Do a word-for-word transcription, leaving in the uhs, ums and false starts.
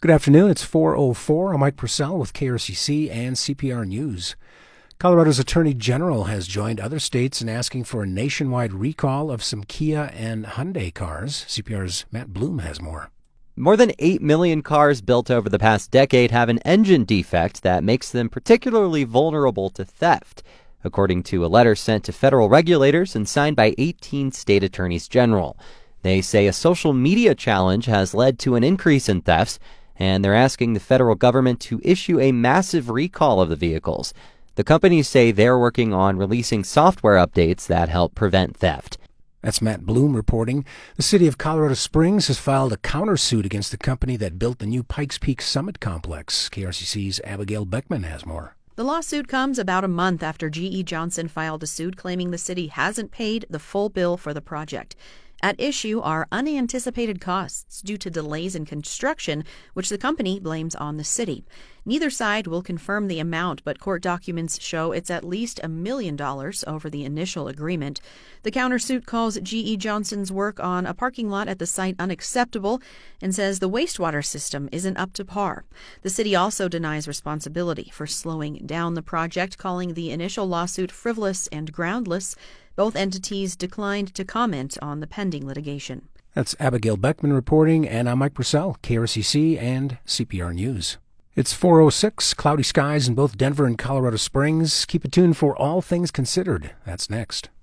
Good afternoon. It's four oh four. I'm Mike Purcell with K R C C and C P R News. Colorado's Attorney General has joined other states in asking for a nationwide recall of some Kia and Hyundai cars. C P R's Matt Bloom has more. More than eight million cars built over the past decade have an engine defect that makes them particularly vulnerable to theft, according to a letter sent to federal regulators and signed by eighteen state attorneys general. They say a social media challenge has led to an increase in thefts, and they're asking the federal government to issue a massive recall of the vehicles. The companies say they're working on releasing software updates that help prevent theft. That's Matt Bloom reporting. The city of Colorado Springs has filed a countersuit against the company that built the new Pikes Peak Summit complex. K R C C's Abigail Beckman has more. The lawsuit comes about a month after G E Johnson filed a suit claiming the city hasn't paid the full bill for the project. At issue are unanticipated costs due to delays in construction, which the company blames on the city. Neither side will confirm the amount, but court documents show it's at least a million dollars over the initial agreement. The countersuit calls G E Johnson's work on a parking lot at the site unacceptable and says the wastewater system isn't up to par. The city also denies responsibility for slowing down the project, calling the initial lawsuit frivolous and groundless. Both entities declined to comment on the pending litigation. That's Abigail Beckman reporting, and I'm Mike Purcell, K R C C and C P R News. It's four oh six, cloudy skies in both Denver and Colorado Springs. Keep it tuned for All Things Considered. That's next.